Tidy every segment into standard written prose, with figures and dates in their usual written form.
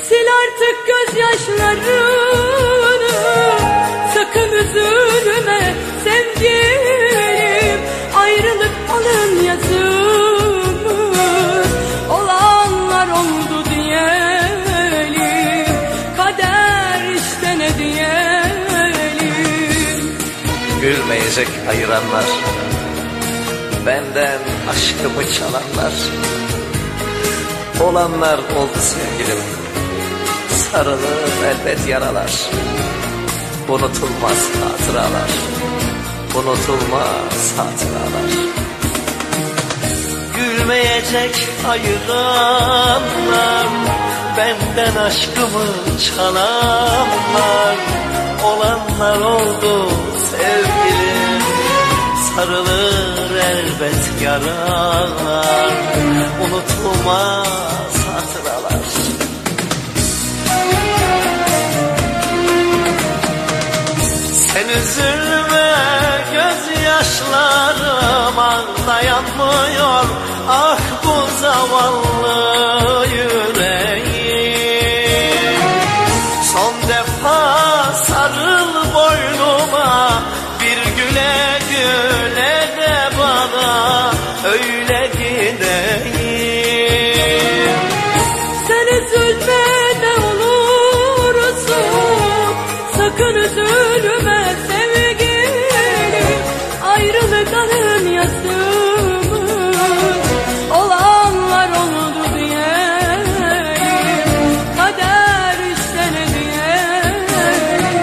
Sil artık gözyaşlarını, sakın üzülme sevgilim. Ayrılık alın yazımız, olanlar oldu diyelim. Kader işte ne diyelim. Gülmeyecek ayıranlar, benden aşkımı çalanlar. Olanlar oldu sevgilim, sarılır elbet yaralar. Unutulmaz hatıralar, unutulmaz hatıralar. Gülmeyecek ayıranlar, benden aşkımı çalanlar. Olanlar oldu sevgilim, sarılır elbet yaralar. Unutulmaz hatıralar. Sen üzülme gözyaşlarıma, dayanmıyor ah bu zavallı yüreğim. Son defa sarıl boynuma, bir güle güle de bana öyle gideyim. Sen üzülme ne olursun, sakın üzülme sevgilim. Ayrılık alın yazımız, olanlar oldu diyelim. Kader işte ne diyelim.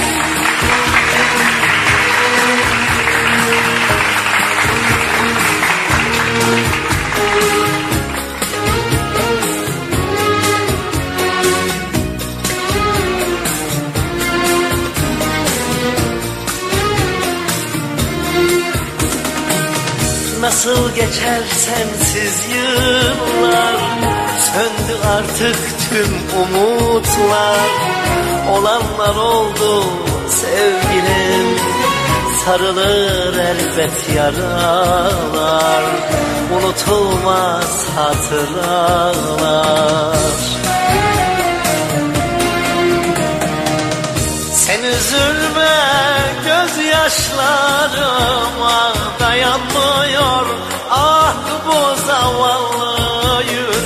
Nasıl geçer sensiz yıllar, söndü artık tüm umutlar. Olanlar oldu sevgilim, sarılır elbet yaralar. Unutulmaz hatıralar. Sen üzülme gözyaşlarıma, dayanmıyor ah bu zavallı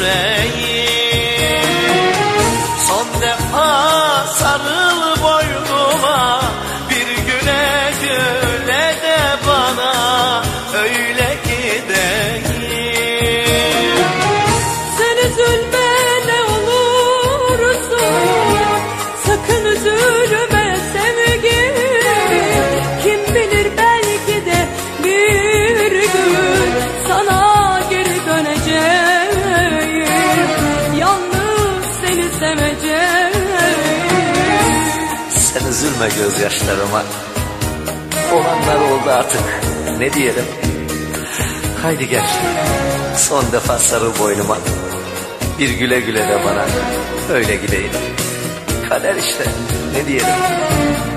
yüreğim. Son defa sarıl boynuma, bir güle güle de bana öyle gideyim. Sen üzülme ne olursun, sakın üzülme sevgilim. Kim bilir belki de bir gün sana geri döneceğim. Yalnız seni seveceğim. Sen üzülme gözyaşlarıma, olanlar oldu artık ne diyelim. Haydi gel son defa sarıl boynuma, bir güle güle de bana öyle gideyim. Kader işte ne diyelim.